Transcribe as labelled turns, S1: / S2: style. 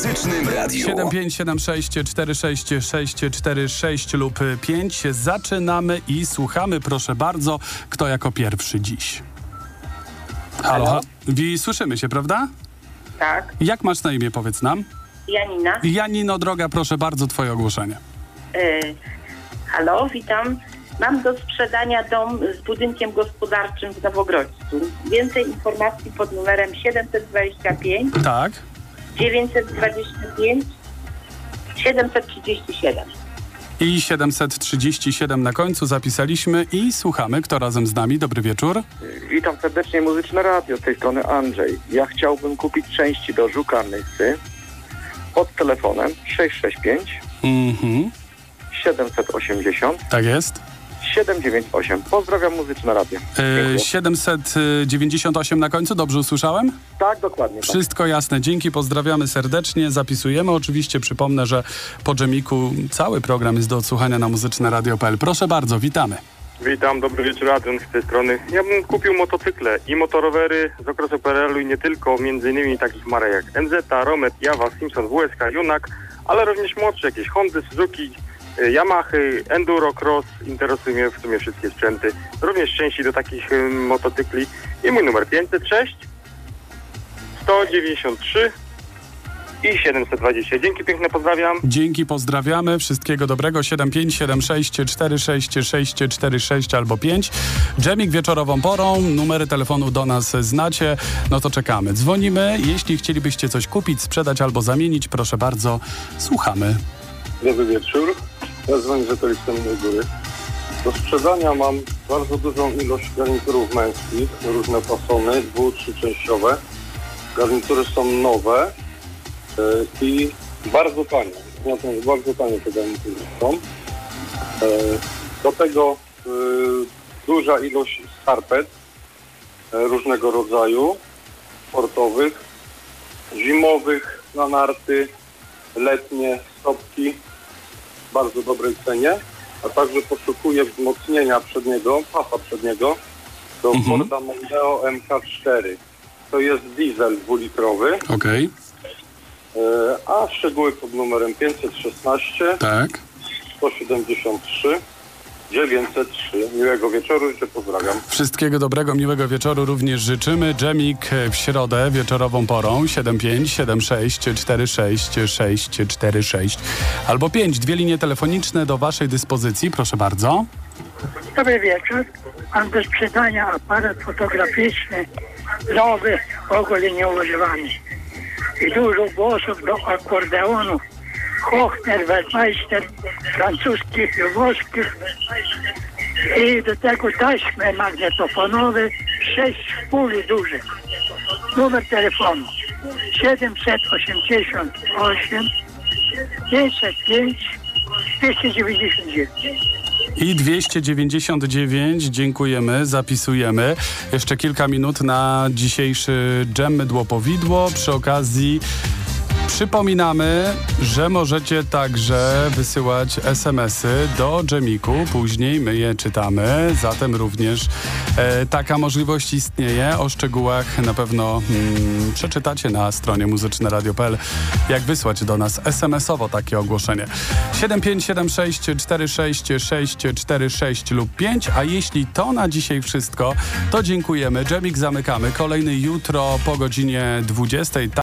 S1: Muzycznym Radiu.
S2: 757646646 lub 5. Zaczynamy i słuchamy, proszę bardzo, kto jako pierwszy dziś. Halo. Słyszymy się, prawda?
S3: Tak.
S2: Jak masz na imię, powiedz nam?
S3: Janina.
S2: Janino, droga, proszę bardzo, twoje ogłoszenie.
S3: Halo, witam. Mam do sprzedania dom z budynkiem gospodarczym w Nowogrodzcu. Więcej informacji pod numerem 725
S2: Tak.
S3: 925 737.
S2: I 737 na końcu zapisaliśmy i słuchamy. Kto razem z nami? Dobry wieczór.
S4: Witam serdecznie, Muzyczne Radio, z tej strony Andrzej. Ja chciałbym kupić części do Żuka Nysy pod telefonem 665 780
S2: Tak jest.
S4: 798. Pozdrawiam, Muzyczne Radio.
S2: 798 na końcu, dobrze usłyszałem?
S4: Tak, dokładnie. Tak.
S2: Wszystko jasne, dzięki, pozdrawiamy serdecznie, zapisujemy. Oczywiście przypomnę, że po dżemiku cały program jest do odsłuchania na muzyczneradio.pl. Proszę bardzo, witamy.
S5: Witam, dobry wieczór, Adrian z tej strony. Ja bym kupił motocykle i motorowery z okresu PRL-u i nie tylko, między innymi takich marek jak NZ, Romet, Jawa, Simpson, WSK, Junak, ale również młodsze, jakieś Hondy, Suzuki, Yamahy, Enduro, Cross, interesują mnie w sumie wszystkie sprzęty, również części do takich motocykli i mój numer 506 193 i 720. Dzięki piękne, pozdrawiam.
S2: Dzięki, pozdrawiamy, wszystkiego dobrego. 75764646 albo 5. Dżemik wieczorową porą, numery telefonu do nas znacie, no to czekamy. Dzwonimy, jeśli chcielibyście coś kupić, sprzedać albo zamienić, proszę bardzo, słuchamy.
S6: Dobry wieczór. Ja dzwonię z Okolicznej Góry. Do sprzedania mam bardzo dużą ilość garniturów męskich, różne fasony, 2-3-częściowe. Garnitury są nowe i bardzo tanie. Bardzo tanie te garnitury są. Do tego duża ilość skarpet różnego rodzaju, sportowych, zimowych, na narty, letnie, stopki. W bardzo dobrej cenie, a także poszukuję wzmocnienia przedniego, pasa przedniego do Forda Mondeo MK4. To jest diesel 2-litrowy.
S2: Okej.
S6: A szczegóły pod numerem 516
S2: Tak.
S6: 173 903. Miłego wieczoru, życzę, pozdrawiam.
S2: Wszystkiego dobrego, miłego wieczoru również życzymy. Dżemik w środę wieczorową porą 75764646 albo 5. Dwie linie telefoniczne do waszej dyspozycji. Proszę bardzo.
S7: Dobry wieczór. Mam do sprzedania aparat fotograficzny nowy, w ogóle nieużywany. I dużo głosów do akordeonu. Hochner, Weltmeister, francuskich i włoskich. I do tego taśmy magnetofonowe, 6 puli dużych. Numer telefonu 788 505 299.
S2: I 299, dziękujemy, zapisujemy. Jeszcze kilka minut na dzisiejszy dżem Mydło Powidło. Przy okazji przypominamy, że możecie także wysyłać SMS-y do dżemiku, później my je czytamy, zatem również taka możliwość istnieje. O szczegółach na pewno przeczytacie na stronie muzyczneradio.pl, jak wysłać do nas SMS-owo takie ogłoszenie. 75764646 lub 5, a jeśli to na dzisiaj wszystko, to dziękujemy. Dżemik zamykamy. Kolejny jutro po godzinie 20.